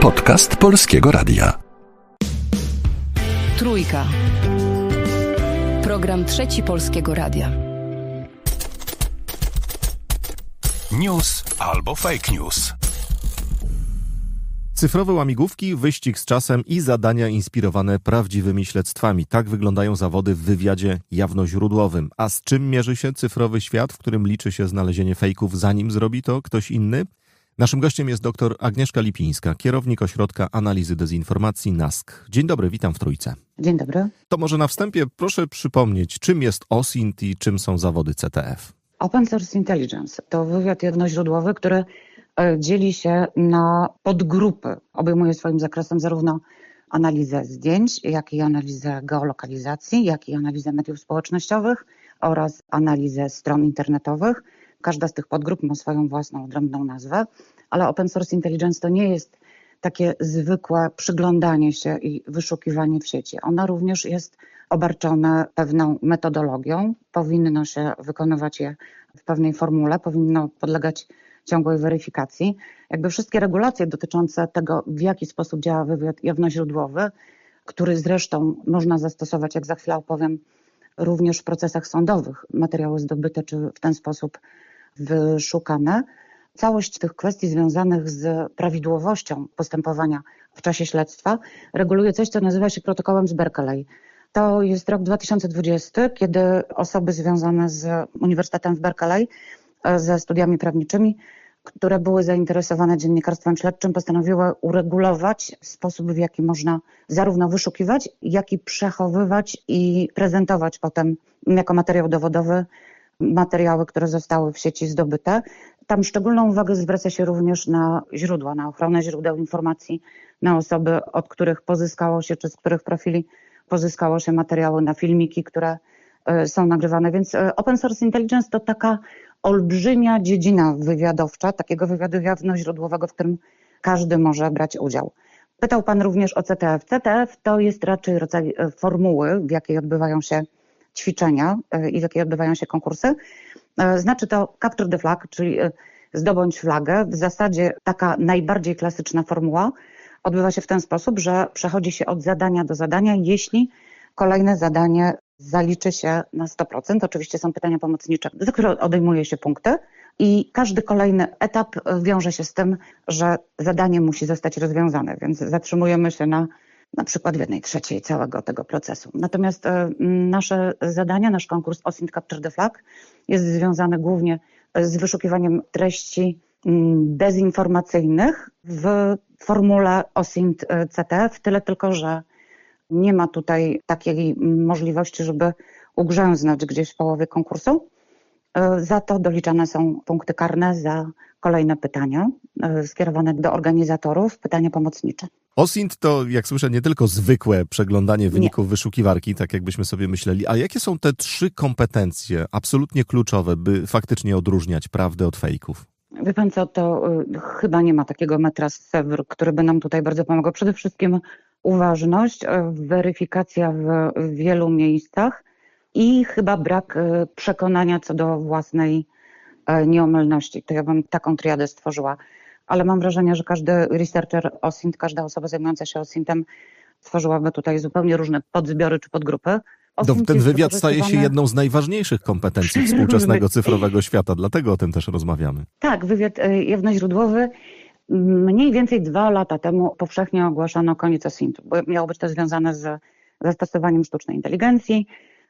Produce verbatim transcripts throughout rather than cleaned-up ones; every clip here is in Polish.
Podcast Polskiego Radia. Trójka. Program Trzeci Polskiego Radia. News albo fake news. Cyfrowe łamigłówki, wyścig z czasem i zadania inspirowane prawdziwymi śledztwami. Tak wyglądają zawody w wywiadzie jawnoźródłowym. A z czym mierzy się cyfrowy świat, w którym liczy się znalezienie fejków, zanim zrobi to ktoś inny? Naszym gościem jest dr Agnieszka Lipińska, kierownik Ośrodka Analizy Dezinformacji N A S K. Dzień dobry, witam w Trójce. Dzień dobry. To może na wstępie proszę przypomnieć, czym jest O S I N T i czym są zawody C T F. Open Source Intelligence to wywiad jednoźródłowy, który dzieli się na podgrupy. Obejmuje swoim zakresem zarówno analizę zdjęć, jak i analizę geolokalizacji, jak i analizę mediów społecznościowych oraz analizę stron internetowych. Każda z tych podgrup ma swoją własną odrębną nazwę, ale Open Source Intelligence to nie jest takie zwykłe przyglądanie się i wyszukiwanie w sieci. Ono również jest obarczone pewną metodologią. Powinno się wykonywać je w pewnej formule, powinno podlegać ciągłej weryfikacji. Jakby wszystkie regulacje dotyczące tego, w jaki sposób działa wywiad jawnoźródłowy, który zresztą można zastosować, jak za chwilę opowiem, również w procesach sądowych, materiały zdobyte czy w ten sposób wyszukane. Całość tych kwestii związanych z prawidłowością postępowania w czasie śledztwa reguluje coś, co nazywa się protokołem z Berkeley. To jest rok dwa tysiące dwudziesty, kiedy osoby związane z Uniwersytetem w Berkeley, ze studiami prawniczymi, które były zainteresowane dziennikarstwem śledczym, postanowiły uregulować sposób, w jaki można zarówno wyszukiwać, jak i przechowywać i prezentować potem jako materiał dowodowy materiały, które zostały w sieci zdobyte. Tam szczególną uwagę zwraca się również na źródła, na ochronę źródeł informacji, na osoby, od których pozyskało się, czy z których profili pozyskało się materiały, na filmiki, które są nagrywane. Więc Open Source Intelligence to taka olbrzymia dziedzina wywiadowcza, takiego wywiadu jawnoźródłowego, w którym każdy może brać udział. Pytał Pan również o C T F. C T F to jest raczej rodzaj formuły, w jakiej odbywają się ćwiczenia i w jakiej odbywają się konkursy. Znaczy to capture the flag, czyli zdobądź flagę. W zasadzie taka najbardziej klasyczna formuła odbywa się w ten sposób, że przechodzi się od zadania do zadania, jeśli kolejne zadanie zaliczy się na sto procent. Oczywiście są pytania pomocnicze, za które odejmuje się punkty i każdy kolejny etap wiąże się z tym, że zadanie musi zostać rozwiązane, więc zatrzymujemy się na na przykład w jednej trzeciej całego tego procesu. Natomiast nasze zadania, nasz konkurs O S I N T Capture the Flag jest związany głównie z wyszukiwaniem treści dezinformacyjnych w formule O S I N T C T F, tyle tylko, że nie ma tutaj takiej możliwości, żeby ugrzęznąć gdzieś w połowie konkursu. Za to doliczane są punkty karne za kolejne pytania skierowane do organizatorów, pytania pomocnicze. O S I N T to, jak słyszę, nie tylko zwykłe przeglądanie wyników nie. wyszukiwarki, tak jakbyśmy sobie myśleli, a jakie są te trzy kompetencje absolutnie kluczowe, by faktycznie odróżniać prawdę od fejków? Wie Pan co, to y, chyba nie ma takiego metra z Sewr, który by nam tutaj bardzo pomagał. Przede wszystkim uważność, y, weryfikacja w, w wielu miejscach i chyba brak y, przekonania co do własnej y, nieomylności. To ja bym taką triadę stworzyła. Ale mam wrażenie, że każdy researcher O S I N T, każda osoba zajmująca się O S I N T-em stworzyłaby tutaj zupełnie różne podzbiory czy podgrupy. No, ten wywiad staje się jedną z najważniejszych kompetencji współczesnego cyfrowego świata, dlatego o tym też rozmawiamy. Tak, wywiad jawnoźródłowy. Mniej więcej dwa lata temu powszechnie ogłoszono koniec O S I N T-u, bo miało być to związane z zastosowaniem sztucznej inteligencji,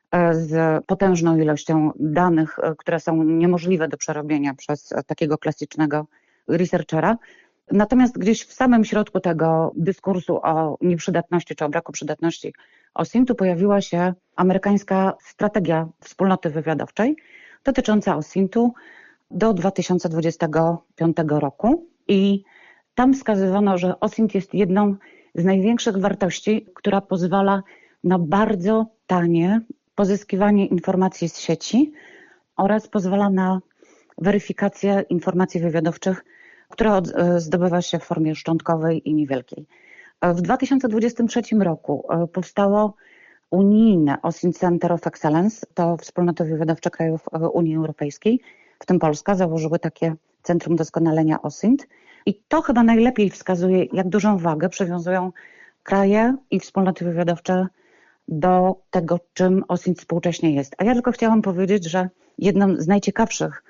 z potężną ilością danych, które są niemożliwe do przerobienia przez takiego klasycznego researchera. Natomiast gdzieś w samym środku tego dyskursu o nieprzydatności czy o braku przydatności O S I N T-u pojawiła się amerykańska strategia wspólnoty wywiadowczej dotycząca O S I N T-u do dwa tysiące dwudziestego piątego roku i tam wskazywano, że O S I N T jest jedną z największych wartości, która pozwala na bardzo tanie pozyskiwanie informacji z sieci oraz pozwala na weryfikację informacji wywiadowczych, która zdobywa się w formie szczątkowej i niewielkiej. W dwa tysiące dwudziestym trzecim roku powstało unijne O S I N T Center of Excellence, to wspólnoty wywiadowcze krajów Unii Europejskiej, w tym Polska, założyły takie Centrum Doskonalenia O S I N T. I to chyba najlepiej wskazuje, jak dużą wagę przywiązują kraje i wspólnoty wywiadowcze do tego, czym O S I N T współcześnie jest. A ja tylko chciałam powiedzieć, że jednym z najciekawszych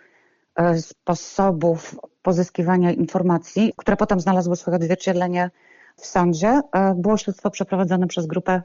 sposobów pozyskiwania informacji, które potem znalazły swoje odzwierciedlenie w sądzie, było śledztwo przeprowadzone przez grupę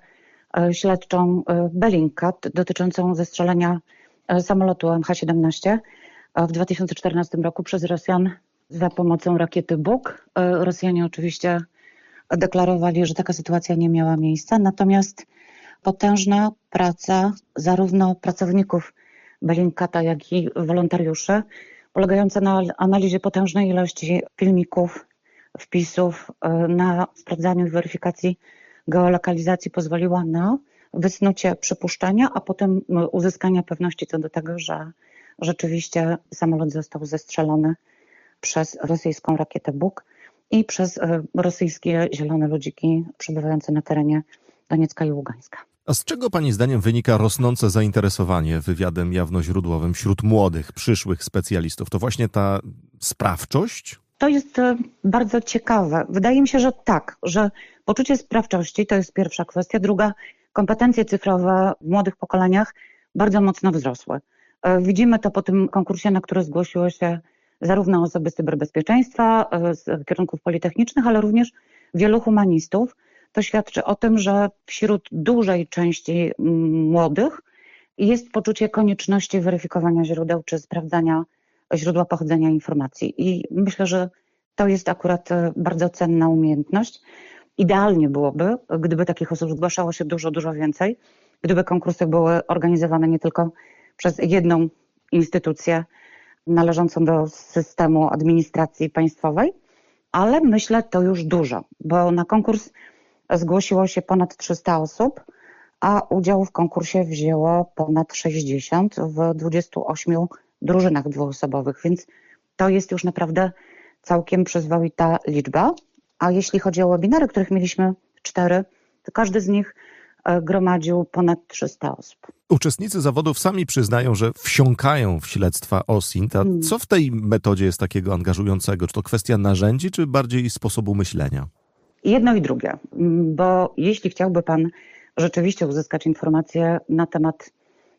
śledczą Bellingcat dotyczącą zestrzelenia samolotu M H siedemnaście w dwa tysiące czternastym roku przez Rosjan za pomocą rakiety Buk. Rosjanie oczywiście deklarowali, że taka sytuacja nie miała miejsca, natomiast potężna praca zarówno pracowników Bellingcata, jak i wolontariuszy, polegająca na analizie potężnej ilości filmików, wpisów, na sprawdzaniu i weryfikacji geolokalizacji pozwoliła na wysnucie przypuszczenia, a potem uzyskania pewności co do tego, że rzeczywiście samolot został zestrzelony przez rosyjską rakietę Buk i przez rosyjskie zielone ludziki przebywające na terenie Doniecka i Ługańska. A z czego pani zdaniem wynika rosnące zainteresowanie wywiadem jawnoźródłowym wśród młodych, przyszłych specjalistów? To właśnie ta sprawczość? To jest bardzo ciekawe. Wydaje mi się, że tak, że poczucie sprawczości to jest pierwsza kwestia. Druga, kompetencje cyfrowe w młodych pokoleniach bardzo mocno wzrosły. Widzimy to po tym konkursie, na który zgłosiło się zarówno osoby z cyberbezpieczeństwa, z kierunków politechnicznych, ale również wielu humanistów. To świadczy o tym, że wśród dużej części młodych jest poczucie konieczności weryfikowania źródeł czy sprawdzania źródła pochodzenia informacji. I myślę, że to jest akurat bardzo cenna umiejętność. Idealnie byłoby, gdyby takich osób zgłaszało się dużo, dużo więcej, gdyby konkursy były organizowane nie tylko przez jedną instytucję należącą do systemu administracji państwowej, ale myślę, to już dużo, bo na konkurs zgłosiło się ponad trzysta osób, a udział w konkursie wzięło ponad sześćdziesiąt w dwudziestu ośmiu drużynach dwuosobowych, więc to jest już naprawdę całkiem przyzwoita liczba. A jeśli chodzi o webinary, których mieliśmy cztery, to każdy z nich gromadził ponad trzysta osób. Uczestnicy zawodów sami przyznają, że wsiąkają w śledztwa O S I N T. A Hmm. co w tej metodzie jest takiego angażującego? Czy to kwestia narzędzi, czy bardziej sposobu myślenia? Jedno i drugie, bo jeśli chciałby pan rzeczywiście uzyskać informacje na temat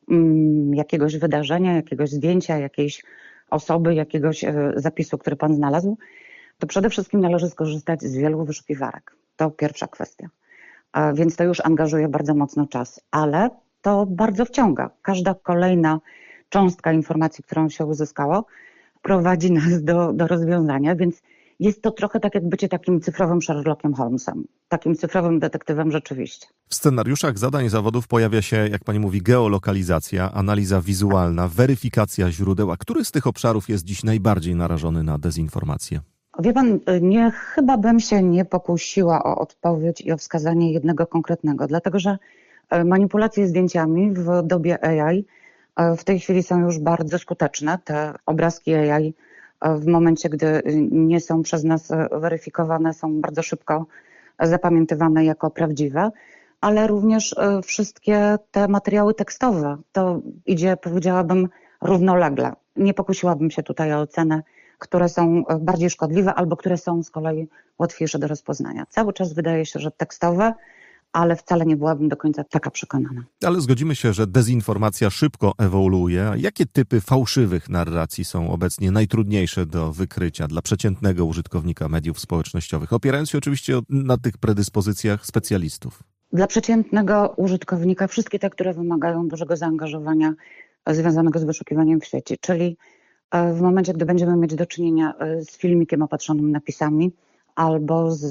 mm, jakiegoś wydarzenia, jakiegoś zdjęcia, jakiejś osoby, jakiegoś e, zapisu, który pan znalazł, to przede wszystkim należy skorzystać z wielu wyszukiwarek. To pierwsza kwestia. A więc to już angażuje bardzo mocno czas, ale to bardzo wciąga. Każda kolejna cząstka informacji, którą się uzyskało, prowadzi nas do, do rozwiązania, więc jest to trochę tak jak bycie takim cyfrowym Sherlockiem Holmesem, takim cyfrowym detektywem rzeczywiście. W scenariuszach zadań zawodów pojawia się, jak pani mówi, geolokalizacja, analiza wizualna, weryfikacja źródeł. A który z tych obszarów jest dziś najbardziej narażony na dezinformację? Wie pan, nie, chyba bym się nie pokusiła o odpowiedź i o wskazanie jednego konkretnego, dlatego że manipulacje zdjęciami w dobie A I w tej chwili są już bardzo skuteczne. Te obrazki A I w momencie, gdy nie są przez nas weryfikowane, są bardzo szybko zapamiętywane jako prawdziwe, ale również wszystkie te materiały tekstowe, to idzie, powiedziałabym, równolegle. Nie pokusiłabym się tutaj o ocenę, które są bardziej szkodliwe albo które są z kolei łatwiejsze do rozpoznania. Cały czas wydaje się, że tekstowe, ale wcale nie byłabym do końca taka przekonana. Ale zgodzimy się, że dezinformacja szybko ewoluuje. Jakie typy fałszywych narracji są obecnie najtrudniejsze do wykrycia dla przeciętnego użytkownika mediów społecznościowych, opierając się oczywiście na tych predyspozycjach specjalistów? Dla przeciętnego użytkownika wszystkie te, które wymagają dużego zaangażowania związanego z wyszukiwaniem w sieci, czyli w momencie, gdy będziemy mieć do czynienia z filmikiem opatrzonym napisami albo z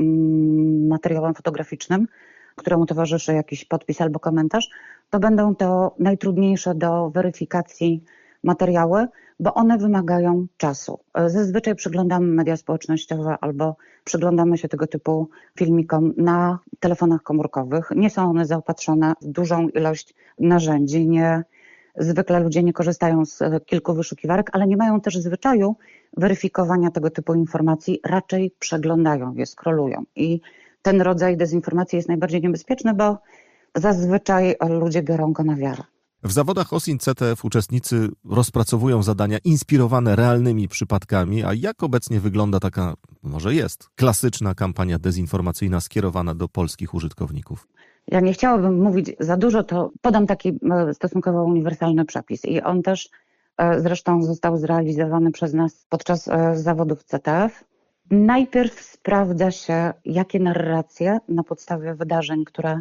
mm, materiałem fotograficznym, któremu towarzyszy jakiś podpis albo komentarz, to będą to najtrudniejsze do weryfikacji materiały, bo one wymagają czasu. Zazwyczaj przyglądamy media społecznościowe albo przyglądamy się tego typu filmikom na telefonach komórkowych. Nie są one zaopatrzone w dużą ilość narzędzi. Nie, zwykle ludzie nie korzystają z kilku wyszukiwarek, ale nie mają też zwyczaju weryfikowania tego typu informacji. Raczej przeglądają je, scrollują. I ten rodzaj dezinformacji jest najbardziej niebezpieczny, bo zazwyczaj ludzie biorą go na wiarę. W zawodach O S I N C T F uczestnicy rozpracowują zadania inspirowane realnymi przypadkami, a jak obecnie wygląda taka, może jest, klasyczna kampania dezinformacyjna skierowana do polskich użytkowników? Ja nie chciałabym mówić za dużo, to podam taki stosunkowo uniwersalny przepis i on też zresztą został zrealizowany przez nas podczas zawodów C T F. Najpierw sprawdza się, jakie narracje na podstawie wydarzeń, które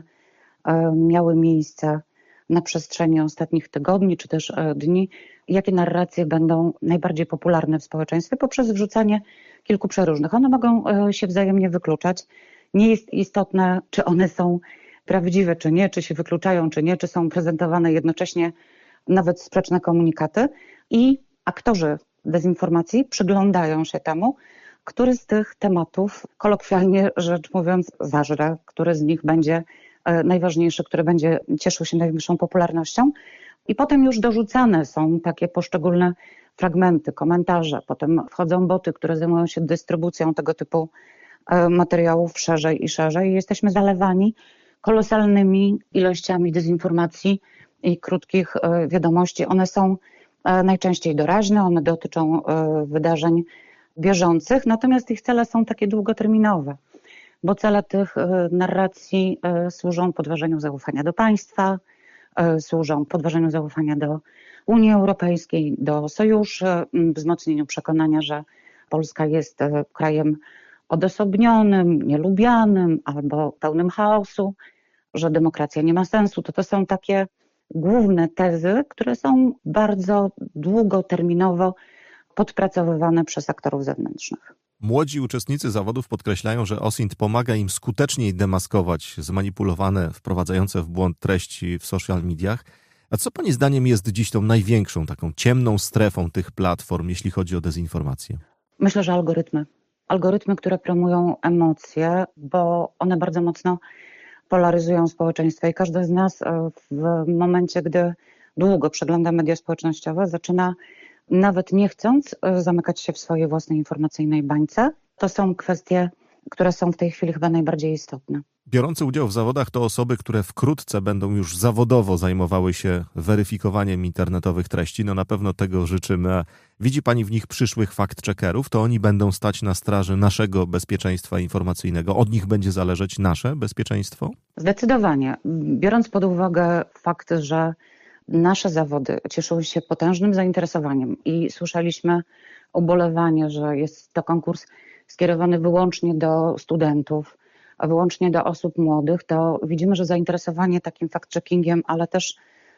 miały miejsce na przestrzeni ostatnich tygodni czy też dni, jakie narracje będą najbardziej popularne w społeczeństwie poprzez wrzucanie kilku przeróżnych. One mogą się wzajemnie wykluczać. Nie jest istotne, czy one są prawdziwe, czy nie, czy się wykluczają, czy nie, czy są prezentowane jednocześnie nawet sprzeczne komunikaty. I aktorzy dezinformacji przyglądają się temu, który z tych tematów, kolokwialnie rzecz mówiąc, zażre, który z nich będzie najważniejszy, który będzie cieszył się najwyższą popularnością. I potem już dorzucane są takie poszczególne fragmenty, komentarze. Potem wchodzą boty, które zajmują się dystrybucją tego typu materiałów szerzej i szerzej. Jesteśmy zalewani kolosalnymi ilościami dezinformacji i krótkich wiadomości. One są najczęściej doraźne, one dotyczą wydarzeń bieżących, natomiast ich cele są takie długoterminowe, bo cele tych narracji służą podważeniu zaufania do państwa, służą podważeniu zaufania do Unii Europejskiej, do sojuszy, wzmocnieniu przekonania, że Polska jest krajem odosobnionym, nielubianym albo pełnym chaosu, że demokracja nie ma sensu. To to są takie główne tezy, które są bardzo długoterminowo podpracowywane przez aktorów zewnętrznych. Młodzi uczestnicy zawodów podkreślają, że O S I N T pomaga im skuteczniej demaskować zmanipulowane, wprowadzające w błąd treści w social mediach. A co pani zdaniem jest dziś tą największą, taką ciemną strefą tych platform, jeśli chodzi o dezinformację? Myślę, że algorytmy. Algorytmy, które promują emocje, bo one bardzo mocno polaryzują społeczeństwo i każdy z nas w momencie, gdy długo przegląda media społecznościowe, zaczyna nawet nie chcąc zamykać się w swojej własnej informacyjnej bańce. To są kwestie, które są w tej chwili chyba najbardziej istotne. Biorące udział w zawodach to osoby, które wkrótce będą już zawodowo zajmowały się weryfikowaniem internetowych treści. No na pewno tego życzymy. A widzi pani w nich przyszłych fact-checkerów? To oni będą stać na straży naszego bezpieczeństwa informacyjnego. Od nich będzie zależeć nasze bezpieczeństwo? Zdecydowanie. Biorąc pod uwagę fakt, że nasze zawody cieszyły się potężnym zainteresowaniem i słyszeliśmy ubolewanie, że jest to konkurs skierowany wyłącznie do studentów, a wyłącznie do osób młodych, to widzimy, że zainteresowanie takim fact-checkingiem, ale też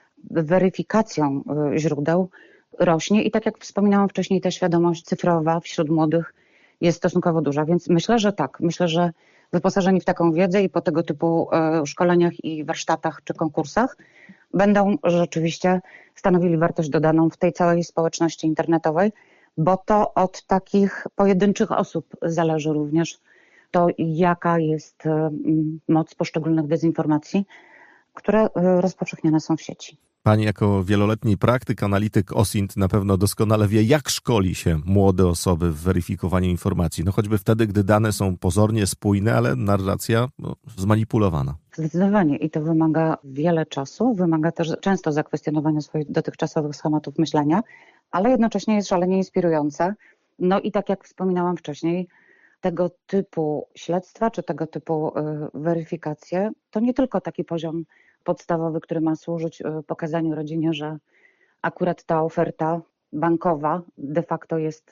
weryfikacją źródeł rośnie i tak jak wspominałam wcześniej, ta świadomość cyfrowa wśród młodych jest stosunkowo duża, więc myślę, że tak. Myślę, że wyposażeni w taką wiedzę i po tego typu szkoleniach i warsztatach czy konkursach będą rzeczywiście stanowili wartość dodaną w tej całej społeczności internetowej, bo to od takich pojedynczych osób zależy również to, jaka jest moc poszczególnych dezinformacji, które rozpowszechniane są w sieci. Pani jako wieloletni praktyk, analityk O S I N T na pewno doskonale wie, jak szkoli się młode osoby w weryfikowaniu informacji. No choćby wtedy, gdy dane są pozornie spójne, ale narracja no, zmanipulowana. Zdecydowanie i to wymaga wiele czasu, wymaga też często zakwestionowania swoich dotychczasowych schematów myślenia, ale jednocześnie jest szalenie inspirujące. No i tak jak wspominałam wcześniej, tego typu śledztwa czy tego typu weryfikacje to nie tylko taki poziom podstawowy, który ma służyć pokazaniu rodzinie, że akurat ta oferta bankowa de facto jest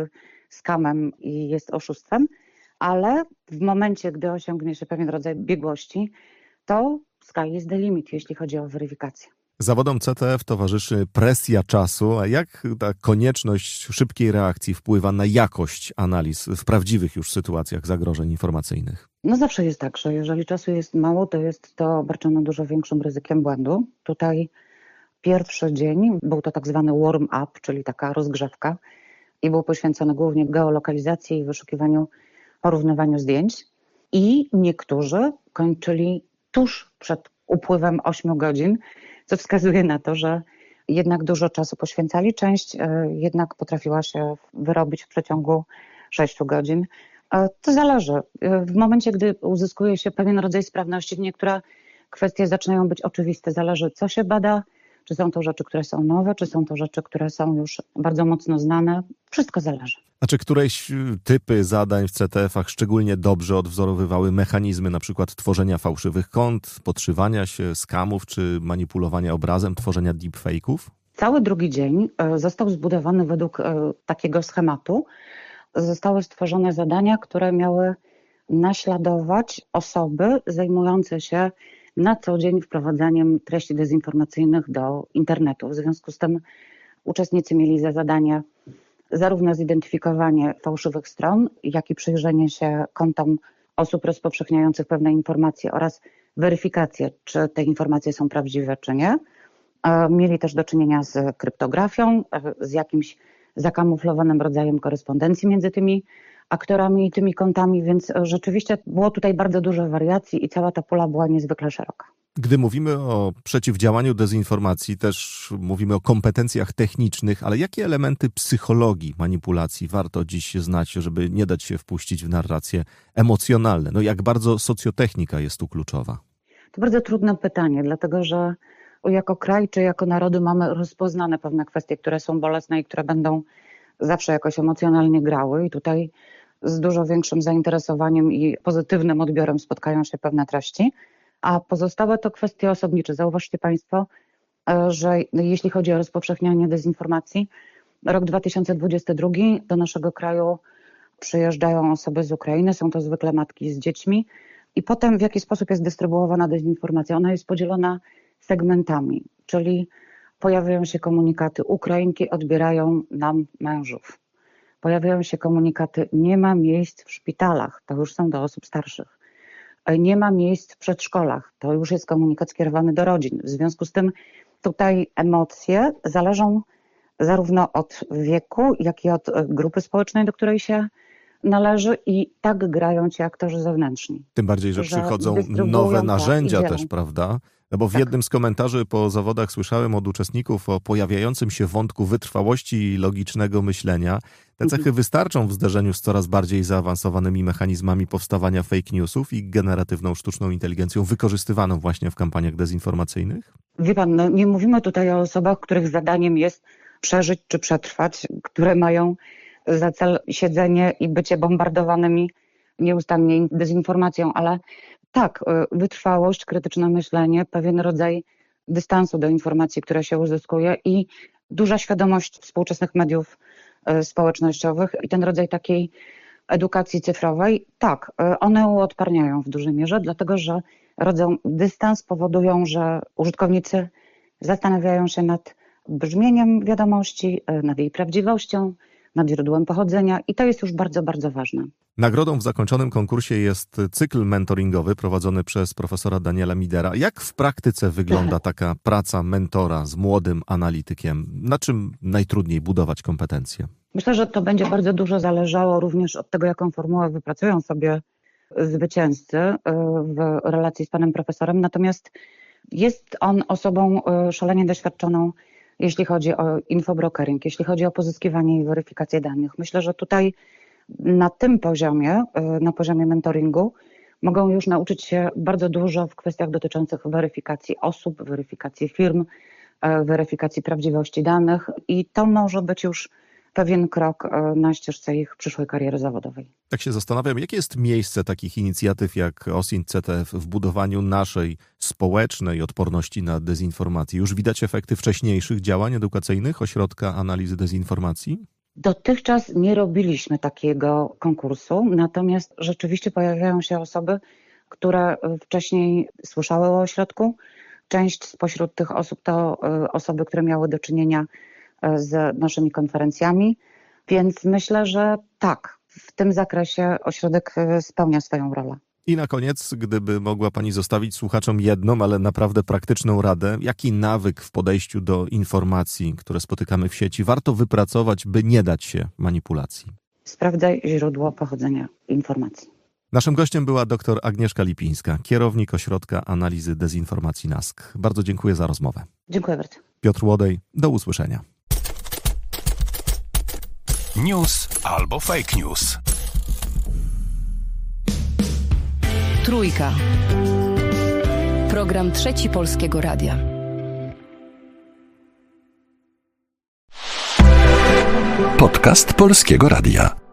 skamem i jest oszustwem, ale w momencie, gdy osiągnie się pewien rodzaj biegłości, to sky is the limit, jeśli chodzi o weryfikację. Zawodom C T F towarzyszy presja czasu, a jak ta konieczność szybkiej reakcji wpływa na jakość analiz w prawdziwych już sytuacjach zagrożeń informacyjnych? No zawsze jest tak, że jeżeli czasu jest mało, to jest to obarczone dużo większym ryzykiem błędu. Tutaj pierwszy dzień był to tak zwany warm-up, czyli taka rozgrzewka i był poświęcony głównie geolokalizacji i wyszukiwaniu, porównywaniu zdjęć. I niektórzy kończyli tuż przed upływem ośmiu godzin, co wskazuje na to, że jednak dużo czasu poświęcali. Część jednak potrafiła się wyrobić w przeciągu sześciu godzin. To zależy. W momencie, gdy uzyskuje się pewien rodzaj sprawności, niektóre kwestie zaczynają być oczywiste. Zależy, co się bada, Czy są to rzeczy, które są nowe, czy są to rzeczy, które są już bardzo mocno znane? Wszystko zależy. A czy któreś typy zadań w C T F-ach szczególnie dobrze odwzorowywały mechanizmy na przykład tworzenia fałszywych kont, podszywania się, skamów czy manipulowania obrazem, tworzenia deepfake'ów? Cały drugi dzień został zbudowany według takiego schematu. Zostały stworzone zadania, które miały naśladować osoby zajmujące się na co dzień wprowadzaniem treści dezinformacyjnych do internetu. W związku z tym uczestnicy mieli za zadanie zarówno zidentyfikowanie fałszywych stron, jak i przyjrzenie się kontom osób rozpowszechniających pewne informacje oraz weryfikację, czy te informacje są prawdziwe, czy nie. Mieli też do czynienia z kryptografią, z jakimś zakamuflowanym rodzajem korespondencji między tymi aktorami i tymi kontami, więc rzeczywiście było tutaj bardzo dużo wariacji i cała ta pula była niezwykle szeroka. Gdy mówimy o przeciwdziałaniu dezinformacji, też mówimy o kompetencjach technicznych, ale jakie elementy psychologii manipulacji warto dziś znać, żeby nie dać się wpuścić w narracje emocjonalne? No jak bardzo socjotechnika jest tu kluczowa? To bardzo trudne pytanie, dlatego że jako kraj czy jako narody mamy rozpoznane pewne kwestie, które są bolesne i które będą zawsze jakoś emocjonalnie grały i tutaj z dużo większym zainteresowaniem i pozytywnym odbiorem spotkają się pewne treści, a pozostałe to kwestie osobnicze. Zauważcie Państwo, że jeśli chodzi o rozpowszechnianie dezinformacji, rok dwa tysiące dwudziesty drugi do naszego kraju przyjeżdżają osoby z Ukrainy, są to zwykle matki z dziećmi i potem w jaki sposób jest dystrybuowana dezinformacja? Ona jest podzielona segmentami, czyli pojawiają się komunikaty, Ukrainki odbierają nam mężów. Pojawiają się komunikaty, nie ma miejsc w szpitalach, to już są do osób starszych. Nie ma miejsc w przedszkolach, to już jest komunikat skierowany do rodzin. W związku z tym tutaj emocje zależą zarówno od wieku, jak i od grupy społecznej, do której się należy i tak grają ci aktorzy zewnętrzni. Tym bardziej, że, że przychodzą nowe narzędzia też, prawda? No bo w tak. jednym z komentarzy po zawodach słyszałem od uczestników o pojawiającym się wątku wytrwałości i logicznego myślenia. Te cechy mhm. wystarczą w zderzeniu z coraz bardziej zaawansowanymi mechanizmami powstawania fake newsów i generatywną sztuczną inteligencją wykorzystywaną właśnie w kampaniach dezinformacyjnych? Wie pan, no nie mówimy tutaj o osobach, których zadaniem jest przeżyć czy przetrwać, które mają za cel siedzenie i bycie bombardowanymi nieustannie dezinformacją, ale tak, wytrwałość, krytyczne myślenie, pewien rodzaj dystansu do informacji, które się uzyskuje i duża świadomość współczesnych mediów społecznościowych i ten rodzaj takiej edukacji cyfrowej, tak, one uodparniają w dużej mierze, dlatego że rodzą dystans, powodują, że użytkownicy zastanawiają się nad brzmieniem wiadomości, nad jej prawdziwością, nad źródłem pochodzenia i to jest już bardzo, bardzo ważne. Nagrodą w zakończonym konkursie jest cykl mentoringowy prowadzony przez profesora Daniela Midera. Jak w praktyce wygląda taka praca mentora z młodym analitykiem? Na czym najtrudniej budować kompetencje? Myślę, że to będzie bardzo dużo zależało również od tego, jaką formułę wypracują sobie zwycięzcy w relacji z panem profesorem. Natomiast jest on osobą szalenie doświadczoną, jeśli chodzi o infobrokering, jeśli chodzi o pozyskiwanie i weryfikację danych. Myślę, że tutaj na tym poziomie, na poziomie mentoringu, mogą już nauczyć się bardzo dużo w kwestiach dotyczących weryfikacji osób, weryfikacji firm, weryfikacji prawdziwości danych i to może być już pewien krok na ścieżce ich przyszłej kariery zawodowej. Tak się zastanawiam, jakie jest miejsce takich inicjatyw jak O S I N T C T F w budowaniu naszej społecznej odporności na dezinformację? Już widać efekty wcześniejszych działań edukacyjnych Ośrodka Analizy Dezinformacji? Dotychczas nie robiliśmy takiego konkursu, natomiast rzeczywiście pojawiają się osoby, które wcześniej słyszały o ośrodku. Część spośród tych osób to osoby, które miały do czynienia z naszymi konferencjami, więc myślę, że tak, w tym zakresie ośrodek spełnia swoją rolę. I na koniec, gdyby mogła Pani zostawić słuchaczom jedną, ale naprawdę praktyczną radę, jaki nawyk w podejściu do informacji, które spotykamy w sieci, warto wypracować, by nie dać się manipulacji? Sprawdzaj źródło pochodzenia informacji. Naszym gościem była dr Agnieszka Lipińska, kierownik Ośrodka Analizy Dezinformacji N A S K. Bardzo dziękuję za rozmowę. Dziękuję bardzo. Piotr Łodej, do usłyszenia. News albo fake news. Trójka. Program Trzeci Polskiego Radia. Podcast Polskiego Radia.